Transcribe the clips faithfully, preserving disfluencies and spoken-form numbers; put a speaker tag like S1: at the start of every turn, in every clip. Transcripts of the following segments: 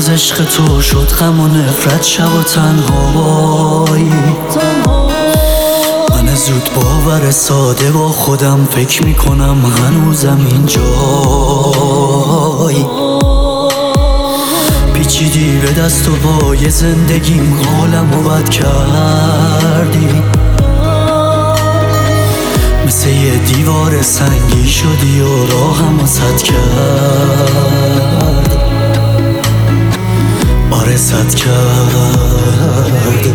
S1: از عشق تو شد غم و نفرت، شب و تنهایی. من زود باور ساده با خودم فکر میکنم هنوزم اینجایی. پیچیدی به دست و پای زندگیم، حالم رو بد کردی. مثل یه دیوار سنگی شدی و راهم رو سد کردی. آره سد کردی.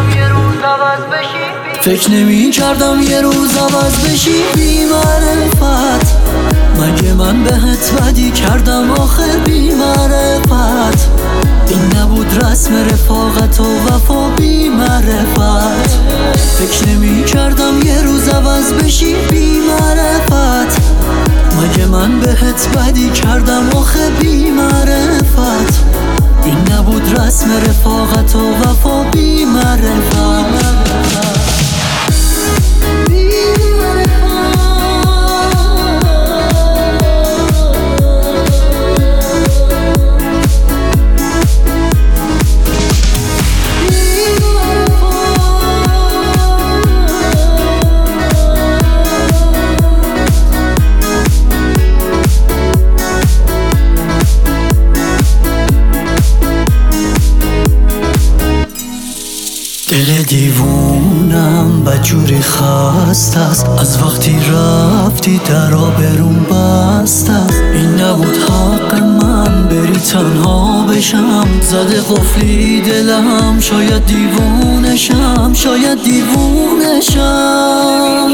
S1: فکر نمی کردم یه روز عوض بشی بی معرفت. مگه من بهت بدی کردم آخه بی معرفت؟ این نبود رسم رفاقت و وفا بی معرفت. فکر نمی کردم یه روز عوض بشی بی معرفت. مگه من بهت بدی کردم آخه بی معرفت؟ این نبود رسم رفاقت و وفا بی معرفت. دل دیوونم بدجوری خسته است، از وقتی رفتی در آبروم بسته است. این نبود حق من بری تنها بشم، زده قفلی دلم. شاید دیوونشم، شاید دیوونشم.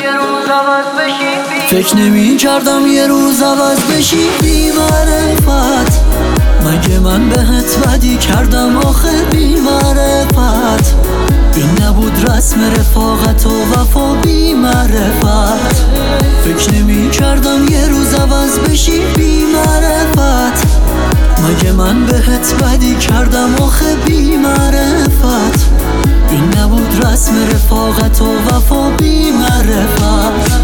S1: فکر نمی کردم یه روز عوض بشی بی معرفت. مگه من بهت بدی کردم آخه بی معرفت؟ این نبود رسم رفاقت و وفا بی معرفت. فکر نمی کردم یه روز عوض بشی بی معرفت. مگه من بهت بدی کردم آخه بی معرفت؟ این نبود رسم رفاقت و وفا بی معرفت.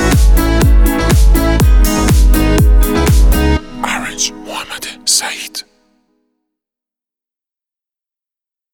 S2: محمد سعید.